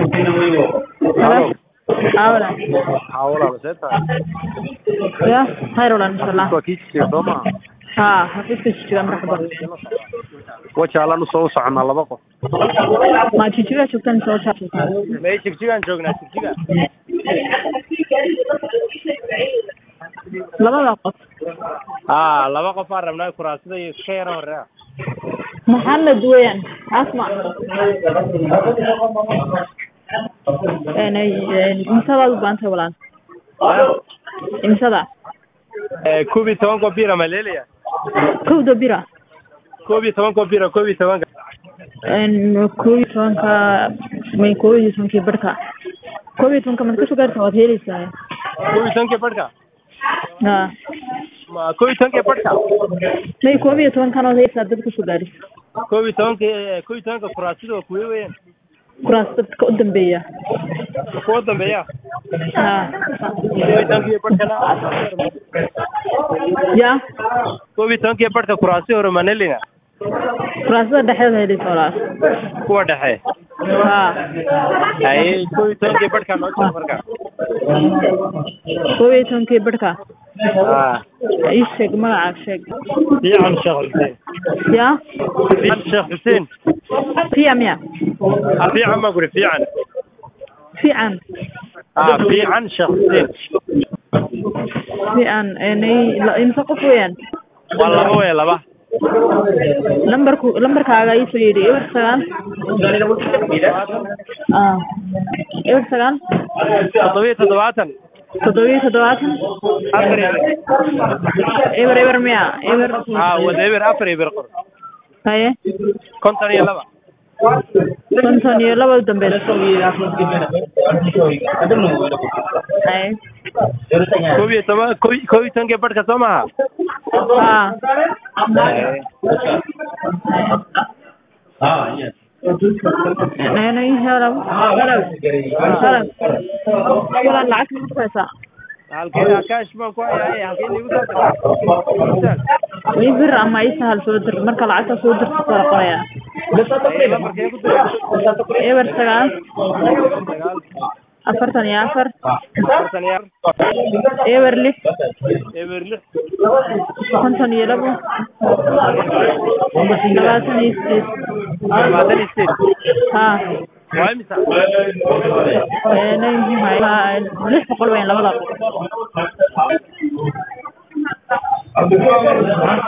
Hello. Ahora. Ahora lo sé, Ya, khayr walaal insha Allah. waa kii jiro Soomaa. Xafiiska jijiga marxaba. Wajaalan soo socona laba qof. Ma jijiga joogtaan soo joogtaan. May jigjigaan joognaa jigjiga. Labada qof. Laba qof aan rabnaa kuraasada iyo iska yara horeeya. Maxamed weeyaan. Asma. Imsada u baantay walaal. Imsada. 12 ko bira Malaysia. Kowda bira. 12 ko bira 12. Koobitonka may koobitonka barka. Koobitonka marka soo gaarto waad helaysaa. 12 barka. Ma 12 barka. May koobitonka oo helaysaa dadku soo gaaris. 12 kuraasada oo kuwii weeyaan. Kuraasada ka u dambeeya. Kuwa dambeeya. 12 barka. Ya. 12 barka kuraasada hore Malaysia. Kuraasada dhexdeeda helaysaa walaal. Kuwa dhexe. Ay 12 barka noo jooga marka. 12 barka. Ay sheeg magaca sheeg. Fiican Sheekh Hussein. Ya. Fiican Sheekh Hussein. Fiican ya. Fiican ma guri fiican. Fiican. Fiican Sheekh Hussein. Fiican inta qof weeyaan. Laba way laba. Lambarkaaga ii soo yiri ewer 9 ewer 9 7 ewer miya ewer wadaewer afar ewer qor haye 52 52 dambe haye 12 barka soo maaha yes. नहीं hello वला lacag ma haysaa halkee cash ma ku hayay halkee liigu soo bir ama ay sahal soo dir marka lacagta soo dirto soo qoraya ewer 9 afartan iyo afar ewer 6 konton iyo labo 28 waay misa lix boqol weyn labada